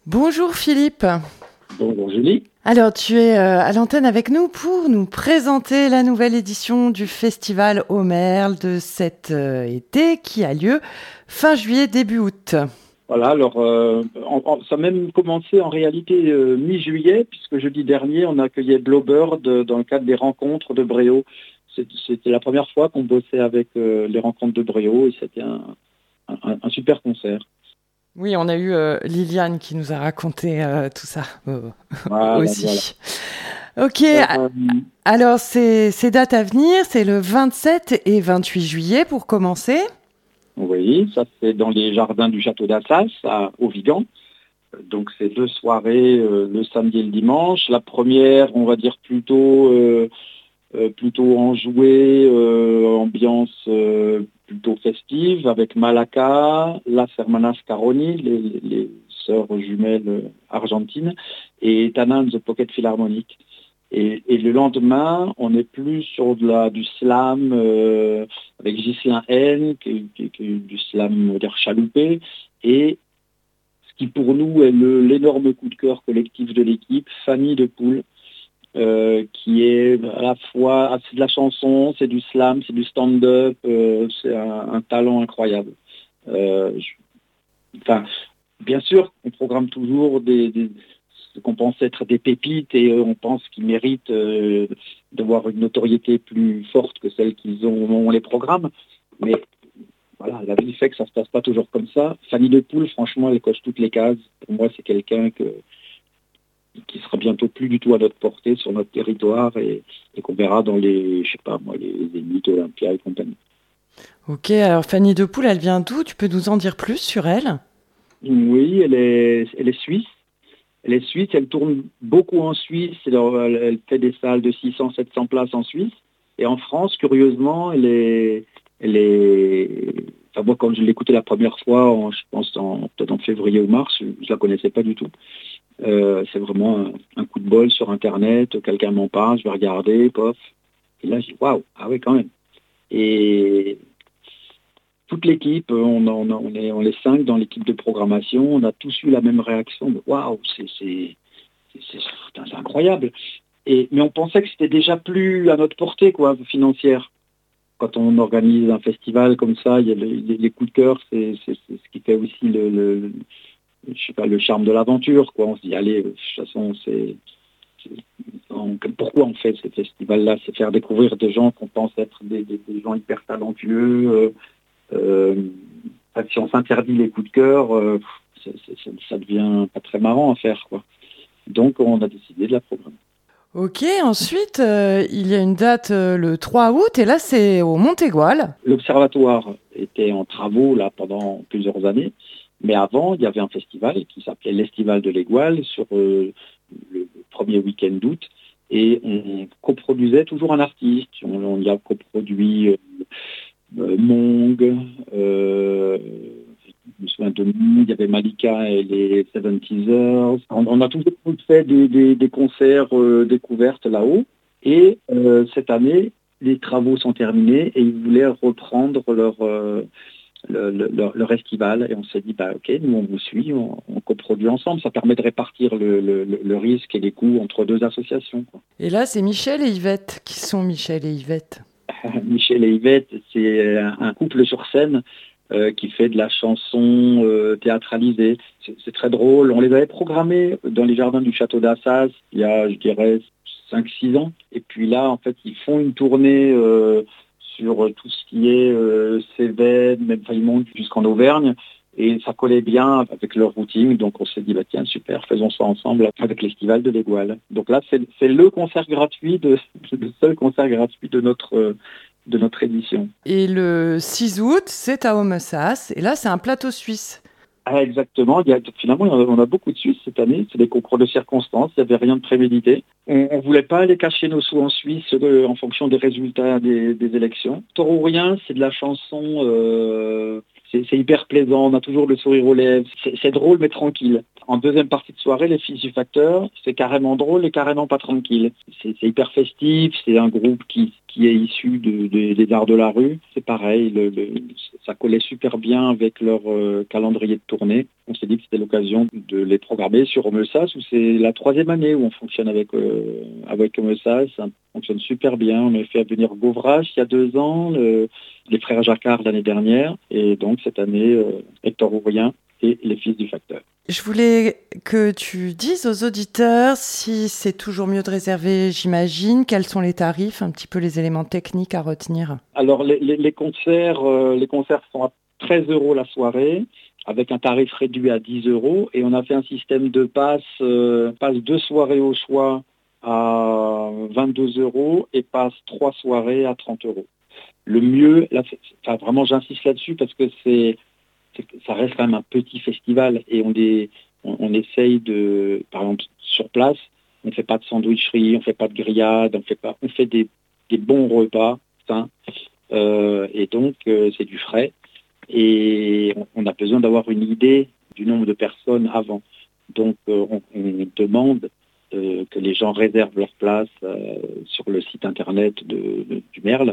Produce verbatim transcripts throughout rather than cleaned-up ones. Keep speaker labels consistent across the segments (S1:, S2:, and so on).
S1: Bonjour Philippe.
S2: Bonjour Julie.
S1: Alors tu es euh, à l'antenne avec nous pour nous présenter la nouvelle édition du festival Au Merle de cet euh, été qui a lieu fin juillet, début août.
S2: Voilà, alors euh, on, on, ça a même commencé en réalité euh, mi-juillet, puisque jeudi dernier on accueillait Blowbird dans le cadre des rencontres de Bréau. C'était la première fois qu'on bossait avec euh, les rencontres de Bréau et c'était un, un, un super concert.
S1: Oui, on a eu euh, Liliane qui nous a raconté euh, tout ça euh,
S2: voilà,
S1: aussi. Voilà. Ok,
S2: euh,
S1: alors ces, ces dates à venir, c'est le vingt-sept et vingt-huit juillet pour commencer.
S2: Oui, ça c'est dans les jardins du château d'Assas, à au Vigan. Donc c'est deux soirées, euh, le samedi et le dimanche. La première, on va dire plutôt... Euh, Euh, plutôt enjouée, euh, ambiance euh, plutôt festive, avec Malaka, Las Hermanas Caroni, les, les, les sœurs jumelles argentines, et Tana and the Pocket Philharmonic. Et, et le lendemain, on est plus sur de la, du slam euh, avec Ghislain N, qui, qui, qui est du slam, on va dire, chaloupé, et ce qui pour nous est le, l'énorme coup de cœur collectif de l'équipe, Fanny de Poule, Euh, qui est à la fois c'est de la chanson, c'est du slam, c'est du stand-up, euh, c'est un, un talent incroyable. Euh, je, enfin, bien sûr, on programme toujours des, des, ce qu'on pense être des pépites et euh, on pense qu'ils méritent euh, d'avoir une notoriété plus forte que celle qu'ils ont au moment où on les programme. Mais voilà, la vie fait que ça ne se passe pas toujours comme ça. Fanny de Poule, franchement, elle coche toutes les cases. Pour moi, c'est quelqu'un que qui sera bientôt plus du tout à notre portée sur notre territoire et, et qu'on verra dans les, je sais pas moi, les, les mythes Olympia et compagnie.
S1: Ok, alors Fanny de Poule, elle vient d'où? Tu peux nous en dire plus sur elle?
S2: Oui, elle est, elle est suisse. Elle est suisse, elle tourne beaucoup en Suisse, elle, elle fait des salles de six cents à sept cents places en Suisse. Et en France, curieusement, elle est... Elle est enfin, moi, quand je l'ai écoutée la première fois, en, je pense en, peut-être en février ou mars, je ne la connaissais pas du tout. Euh, c'est vraiment un, un coup de bol sur Internet, quelqu'un m'en parle, je vais regarder, pof. Et là, je dis, waouh, ah oui, quand même. Et toute l'équipe, on, on, on, est, on est cinq dans l'équipe de programmation, on a tous eu la même réaction, de waouh, c'est, c'est, c'est, c'est incroyable. Et, mais on pensait que c'était déjà plus à notre portée, quoi, financière. Quand on organise un festival comme ça, il y a les, les, les coups de cœur, c'est, c'est, c'est ce qui fait aussi le, le, je sais pas, le charme de l'aventure, quoi. On se dit, allez, de toute façon, c'est, c'est on, pourquoi on fait ce festival-là? C'est faire découvrir des gens qu'on pense être des, des, des gens hyper talentueux. Euh, euh, si on s'interdit les coups de cœur, euh, c'est, c'est, ça devient pas très marrant à faire, quoi. Donc, on a décidé de la programmer.
S1: Ok, ensuite, euh, il y a une date euh, le trois août, et là, c'est au Montégoal.
S2: L'Observatoire était en travaux, là, pendant plusieurs années. Mais avant, il y avait un festival qui s'appelait l'Estival de l'Égoal sur euh, le premier week-end d'août. Et on coproduisait toujours un artiste. On, on y a coproduit euh, euh, Mong, euh, je me souviens de nous, il y avait Malika et les Seventeasers. On, on a toujours fait des, des, des concerts euh, découvertes là-haut. Et euh, cette année, les travaux sont terminés et ils voulaient reprendre leur... Euh, Le, le, le festival et on s'est dit bah ok, nous on vous suit, on, on coproduit ensemble, ça permet de répartir le, le, le risque et les coûts entre deux associations, quoi.
S1: Et là c'est Michel et Yvette. Qui sont Michel et Yvette?
S2: Michel et Yvette, c'est un, un couple sur scène euh, qui fait de la chanson euh, théâtralisée. C'est, c'est très drôle, on les avait programmés dans les jardins du château d'Assas il y a je dirais cinq six ans et puis là en fait ils font une tournée euh, sur tout ce qui est euh, Cévennes, même enfin, ils montent jusqu'en Auvergne, et ça collait bien avec leur routine, donc on s'est dit, bah, tiens, super, faisons ça ensemble avec l'Estival de l'Égoal. Donc là, c'est, c'est le concert gratuit, de, le seul concert gratuit de notre, de notre édition.
S1: Et le six août, c'est à Homessass, et là, c'est un plateau suisse.
S2: Ah, exactement. Il y a, finalement, on a beaucoup de Suisses cette année. C'est des concours de circonstances. Il n'y avait rien de prémédité. On ne voulait pas aller cacher nos sous en Suisse euh, en fonction des résultats des, des élections. Tort ou rien, c'est de la chanson. Euh, c'est, c'est hyper plaisant. On a toujours le sourire aux lèvres. C'est, c'est drôle mais tranquille. En deuxième partie de soirée, les filles du Facteur, c'est carrément drôle et carrément pas tranquille. C'est, c'est hyper festif. C'est un groupe qui, qui qui est issu de, de- des arts de la rue. C'est pareil, le- le- ça collait super bien avec leur euh, calendrier de tournée. On s'est dit que c'était l'occasion de les programmer sur Omelsas, où c'est la troisième année où on fonctionne avec, euh, avec Omelsas. Ça fonctionne super bien. On a fait venir Govrache il y a deux ans, le- les frères Jacquard l'année dernière, et donc cette année, euh, Hector Ourien et les fils du facteur.
S1: Je voulais que tu dises aux auditeurs si c'est toujours mieux de réserver, j'imagine, quels sont les tarifs, un petit peu les éléments techniques à retenir.
S2: Alors les, les- les concerts, euh, les concerts sont à treize euros la soirée, avec un tarif réduit à dix euros, et on a fait un système de passe, euh, passe deux soirées au choix à vingt-deux euros et passe trois soirées à trente euros. Le mieux, là, c'est- enfin, vraiment j'insiste là-dessus parce que c'est, c'est que ça reste quand même un petit festival et on, est, on, on essaye de, par exemple sur place, on ne fait pas de sandwicherie, on ne fait pas de grillade, on fait pas, on fait des, des bons repas sains. Euh, et donc euh, c'est du frais et on, on a besoin d'avoir une idée du nombre de personnes avant. Donc euh, on, on demande euh, que les gens réservent leur place euh, sur le site internet de, de- du Merle.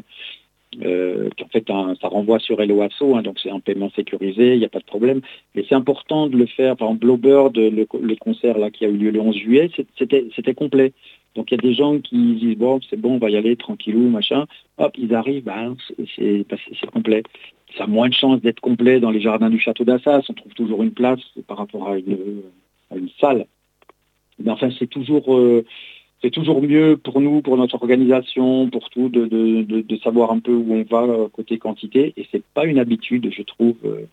S2: Euh, qui en fait un- ça renvoie sur Helloasso, hein, donc c'est un paiement sécurisé, il n'y a pas de problème. Mais c'est important de le faire. Par exemple, Blowbird, le, le concert là qui a eu lieu le onze juillet, c'est- c'était c'était complet. Donc il y a des gens qui disent bon c'est bon on va y aller tranquillou machin. Hop ils arrivent, ben, c'est c'est- bah, c'est- c'est complet. Ça a moins de chances d'être complet dans les jardins du château d'Assas. On trouve toujours une place par rapport à une, à une salle. Mais enfin c'est toujours euh, c'est toujours mieux pour nous, pour notre organisation, pour tout, de, de, de, de savoir un peu où on va euh, côté quantité. Et c'est pas une habitude, je trouve. euh,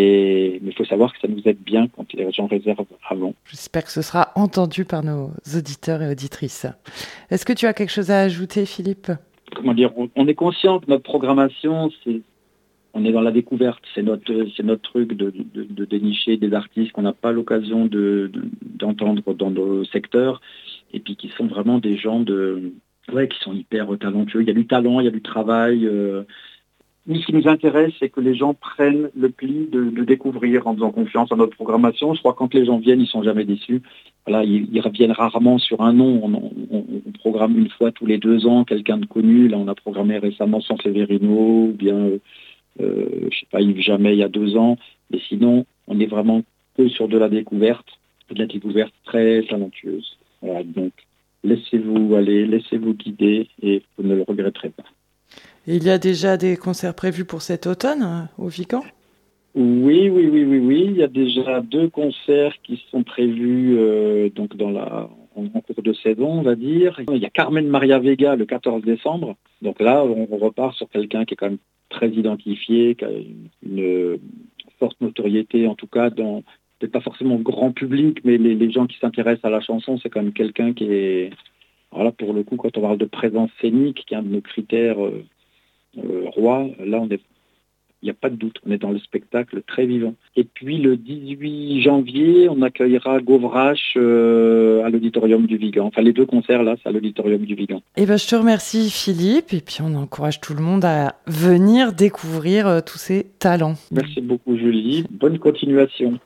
S2: Et mais il faut savoir que ça nous aide bien quand les gens réservent avant.
S1: J'espère que ce sera entendu par nos auditeurs et auditrices. Est-ce que tu as quelque chose à ajouter, Philippe ?
S2: Comment dire, on, on est conscient que notre programmation, c'est on est dans la découverte, c'est notre c'est notre truc de, de, de dénicher des artistes qu'on n'a pas l'occasion de, de- d'entendre dans nos secteurs, et puis qui sont vraiment des gens de ouais qui sont hyper talentueux. Il y a du talent, il y a du travail. Euh, Nous, ce qui nous intéresse, c'est que les gens prennent le pli de, de découvrir en faisant confiance à notre programmation. Je crois que quand les gens viennent, ils sont jamais déçus. Voilà, ils, ils reviennent rarement sur un nom. On, on- on programme une fois tous les deux ans quelqu'un de connu. Là, on a programmé récemment San Severino, ou bien, euh, euh, je sais pas, Yves Jamais il y a deux ans. Mais sinon, on est vraiment que sur de la découverte, de la découverte très talentueuse. Voilà, donc laissez-vous aller, laissez-vous guider et vous ne le regretterez pas.
S1: Et il y a déjà des concerts prévus pour cet automne hein, au Vigan ?
S2: Oui, oui, oui, oui, oui. Il y a déjà deux concerts qui sont prévus euh, donc dans la en, en cours de saison, on va dire. Il y a Carmen Maria Vega le quatorze décembre. Donc là, on, on repart sur quelqu'un qui est quand même très identifié, qui a une, une forte notoriété, en tout cas dans peut-être pas forcément grand public, mais les, les gens qui s'intéressent à la chanson, c'est quand même quelqu'un qui est voilà pour le coup quand on parle de présence scénique, qui est un de nos critères euh, euh, rois. Là, on est il n'y a pas de doute, on est dans le spectacle très vivant. Et puis le dix-huit janvier, on accueillera Govrache euh, à l'auditorium du Vigan. Enfin, les deux concerts là, c'est à l'auditorium du Vigan.
S1: Eh ben, je te remercie, Philippe. Et puis, on encourage tout le monde à venir découvrir euh, tous ces talents.
S2: Merci beaucoup, Julie. Bonne continuation.